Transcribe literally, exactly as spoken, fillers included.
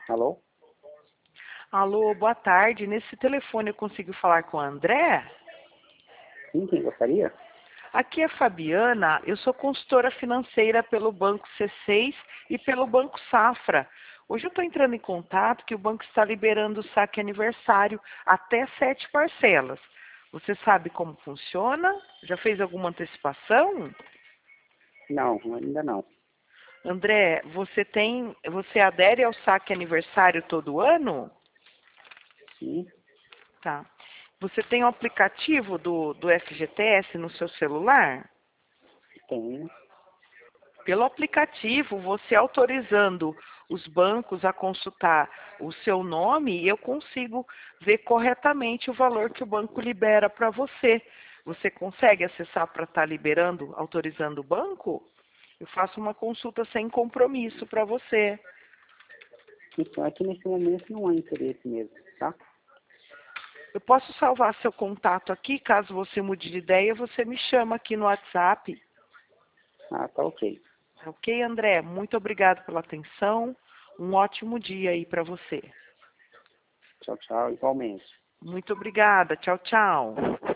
Alô? Alô, boa tarde. Nesse telefone eu consigo falar com a André? Sim, quem gostaria? Aqui é Fabiana, eu sou consultora financeira pelo Banco C seis e pelo Banco Safra. Hoje eu estou entrando em contato que o banco está liberando o saque aniversário até sete parcelas. Você sabe como funciona? Já fez alguma antecipação? Não, ainda não. André, você tem, você adere ao saque aniversário todo ano? Sim, Tá. Você tem o aplicativo do, do F G T S no seu celular? tenho. Pelo aplicativo, você autorizando os bancos a consultar o seu nome, eu consigo ver corretamente o valor que o banco libera para você. Você consegue acessar para estar liberando, autorizando o banco? Eu faço uma consulta sem compromisso para você. Então, aqui nesse momento não há interesse mesmo, tá? Eu posso salvar seu contato aqui, caso você mude de ideia, você me chama aqui no WhatsApp. Ah, tá ok. Ok, André? Muito obrigado pela atenção. Um ótimo dia aí para você. Tchau, tchau, igualmente. Muito obrigada. Tchau, tchau.